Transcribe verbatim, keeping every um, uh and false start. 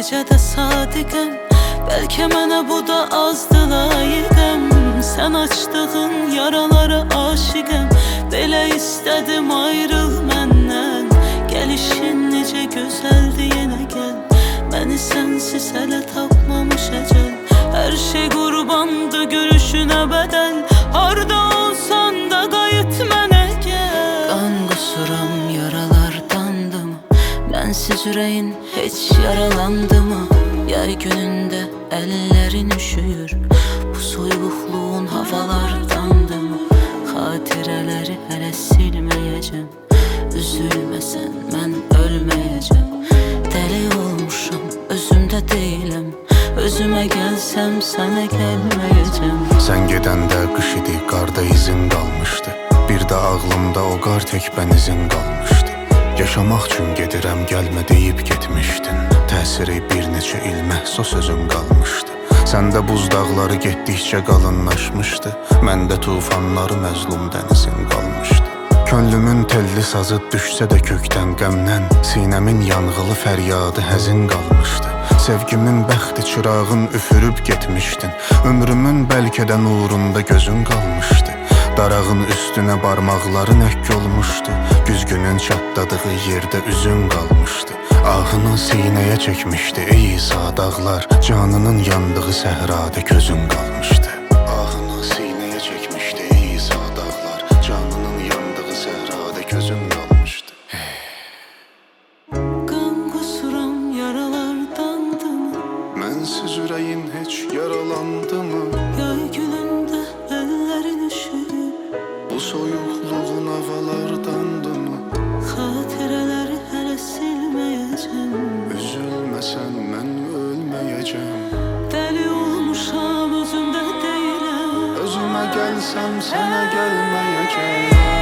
necə də sadiqəm. Bəlkə mənə bu da azdı layiqəm. Sən açdığın yaralara aşiqəm. Belə istədim ayrıl məndən. Gəlişin necə gözəldi yenə gəl. Məni sənsiz hələ tapmamış əcəl. Hər şey qurbandı görüşünə bədəl. Harda olsan da qayıt mənə gəl. Qan qusuram yaralardandım. Mənsiz ürəyin heç yaralandı mı? Yay günündə əllərin üşüyür. Bu soyuqluğun havalardandı mı? Xatirələri hələ silməyəcəm. Üzülməsən mən ölməyəcəm. Dəli olmuşam, özümdə deyiləm. Özümə gəlsəm sənə gəlməyəcəm. Sən gedəndə qış idi, qarda izin qalmışdı. Bir də ağlımda o qar tək bənizin qalmışdı. Yaşamaq üçün gedirəm, gəlmə deyib getmişdin. Təsiri bir neçə il məhsus sözün qalmışdı. Səndə buz dağları getdikcə qalınlaşmışdı. Məndə tufanları məzlum dənizin qalmışdı. Könlümün telli sazı düşsə də kökdən qəmdən. Sinəmin yanğılı fəryadı həzin qalmışdı. Sevgimin bəxti çırağın üfürüb getmişdin. Ömrümün bəlkə də nurunda gözün qalmışdı. Darağın üstünə barmaqların əkk olmuşdu. Güzgünün çatladığı yerdə üzün qalmışdı. Ahını sinəyə çəkmişdi ey İsa dağlar. Canının yandığı səhrada gözün qalmışdı. Ahını sinəyə çəkmişdi ey İsa dağlar. Canının yandığı səhrada gözün qalmışdı. Qan qusuram yaralardandı mı? Mənsiz ürəyin heç yaralandı mı? Yay günündə əllərin üşüyür. Bu soyuqluğun havalardandı mı? Xatirələri hələ silməyəcəm. Üzülməsən mən ölməyəcəm. Dəli olmuşam, özümdə deyiləm. Özümə gəlsəm sənə gəlməyəcəm.